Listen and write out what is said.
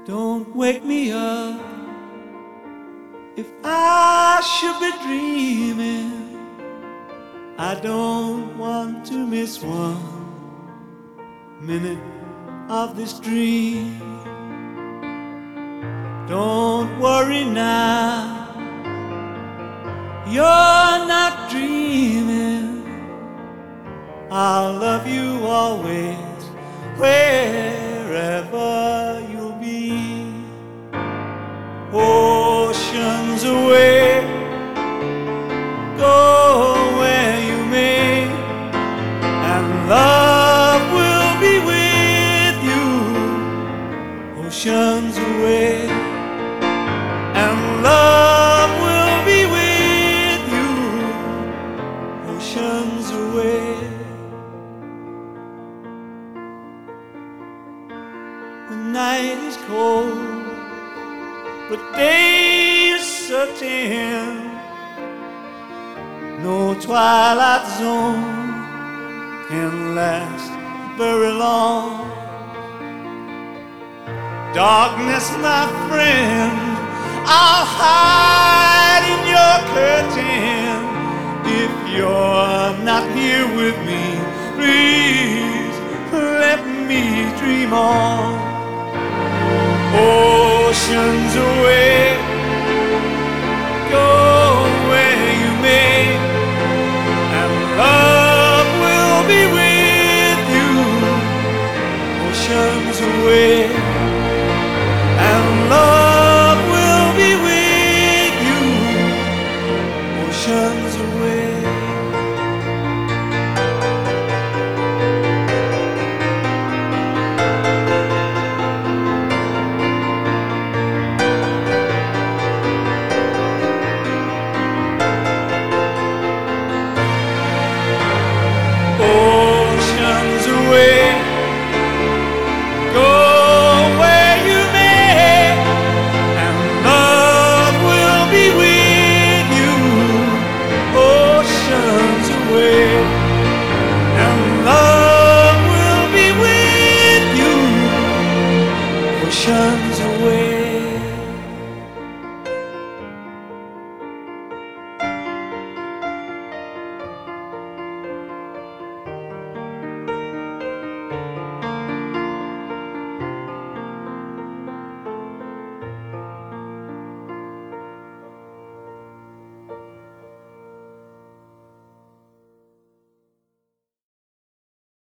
Don't wake me up if I should be dreaming. I don't want to miss 1 minute of this dream. Don't worry now, you're not dreaming. I'll love you always, wherever you'll be. Oceans away, go where you may, and love will be with you. Oceans away, and love will be with you. Oceans away. The night is cold, but day is certain. No twilight zone can last very long. Darkness, my friend, I'll hide in your curtain. If you're not here with me, please let me dream on. Oceans away, go where you may, and love will be with you. Oceans away, and love will be with you. Oceans away. Oceans away, go where you may, and love will be with you. Oceans away, and love will be with you. Oceans